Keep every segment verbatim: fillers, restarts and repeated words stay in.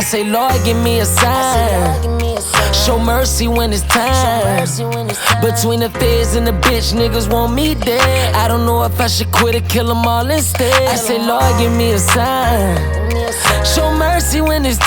say, Lord, give me a sign. Show mercy when it's time. Between the feds and the bitch, niggas want me dead. I don't know if I should quit or kill them all instead. I say, Lord, give me a sign. Show mercy when it's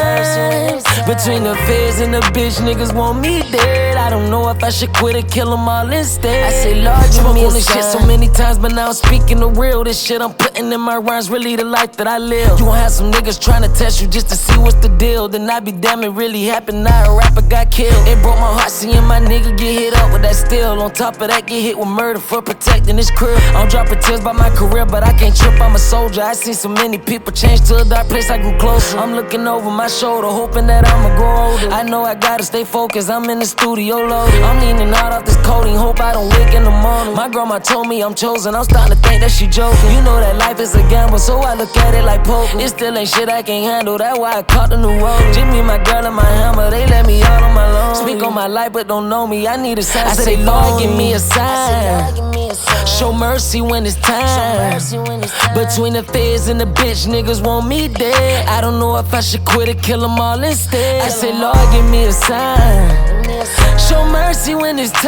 time. Between the feds and the bitch, niggas want me dead. I don't know if I should quit or kill them all instead. I say, Lord, give me a sign. Shit so many times, but now I'm speaking the real. This shit I'm putting in my rhymes, really the life that I live. You gon' have some niggas trying to test you just to see what's the deal. Then I be damn, it really happened. Now a rapper got killed. It broke my heart seeing my nigga get hit up with that steel. On top of that, get hit with murder for protecting his crib. I'm dropping tears by my career, but I can't trip, I'm a soldier. I seen so many people change to a dark place, I grew closer. I'm looking over my shoulder, hoping that I'ma grow older. I know I gotta stay focused, I'm in the studio loaded. I'm leaning out off this codeine, hope I don't wake in the morning. My grandma told me I'm chosen, I'm starting to think that she joking. You know that life is a gamble, so I look at it like poker. It still ain't shit I can't handle, that's why I caught the new road. Jimmy, my girl, and my hammer, they let me out on my loan. Speak on my life, but don't know me, I need a sign. I say, Lord, give me a sign. Show mercy when it's time. Between the feds and the bitch, niggas want me dead. I don't know if I should quit or kill them all instead. I say, Lord, give me a sign. Show mercy when it's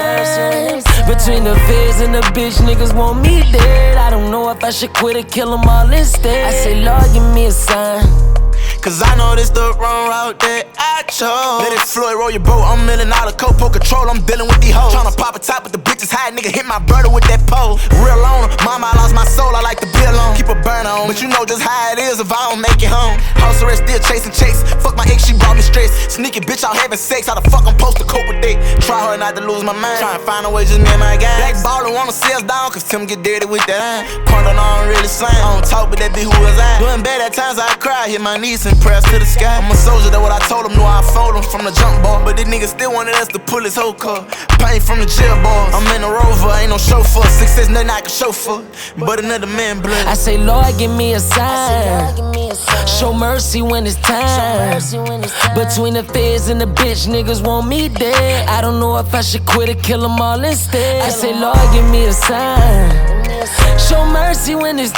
time. Between the feds and the bitch, niggas want me dead. I don't know if I should quit or kill them all instead. I say, Lord, give me a sign. Cause I know this the wrong route that I chose. Let it Floyd roll your boat, I'm milling out of coke, pull control, I'm dealing with these hoes. Tryna pop a top with the bitches high, nigga hit my brother with that pole. Real on her, mama I lost my soul, I like to be alone. Keep a burner on, but you know just how it is if I don't make it home. House arrest, still chasing chase, fuck my ex, she brought me stress. Sneaky bitch out having sex, how the fuck I'm supposed to cope with that? Try her not to lose my mind, tryna find a way just me and my guys. Black baller wanna see us down, cause Tim get dirty with that iron. Quando on really slang, I don't talk, but that be who was I. Doing bad at times I cry, hit my knees and prayers to the sky. I'm a soldier, that's what I told him, knew I fold him from the jump ball. But this nigga still wanted us to pull his whole car. Pain from the jail bars. I'm in a Rover, ain't no chauffeur. Success, nothing I can show for, but another man blood. I say, Lord, give me a sign. Show mercy when it's time. Between the feds and the bitch, niggas want me dead. I don't know if I should quit or kill them all instead. I say, Lord, give me a sign. Show mercy when it's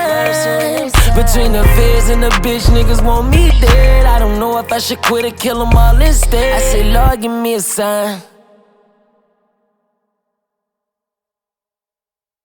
time. Between the feds and the bitch, niggas want me dead. I don't know if I should quit or kill them all instead. I say, Lord, give me a sign.